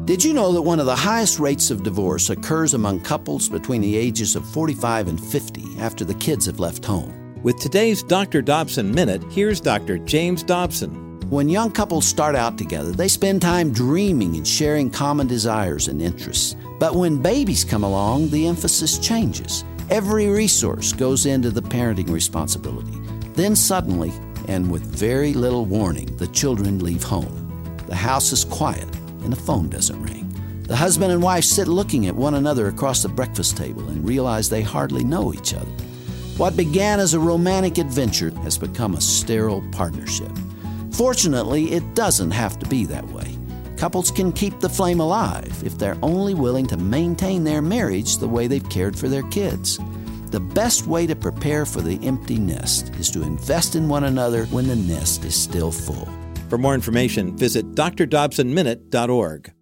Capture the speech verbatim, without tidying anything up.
Did you know that one of the highest rates of divorce occurs among couples between the ages of forty-five and fifty after the kids have left home? With today's Doctor Dobson Minute, here's Doctor James Dobson. When young couples start out together, they spend time dreaming and sharing common desires and interests. But when babies come along, the emphasis changes. Every resource goes into the parenting responsibility. Then suddenly, and with very little warning, the children leave home. The house is quiet and the phone doesn't ring. The husband and wife sit looking at one another across the breakfast table and realize they hardly know each other. What began as a romantic adventure has become a sterile partnership. Fortunately, it doesn't have to be that way. Couples can keep the flame alive if they're only willing to maintain their marriage the way they've cared for their kids. The best way to prepare for the empty nest is to invest in one another when the nest is still full. For more information, visit d r dobson minute dot org.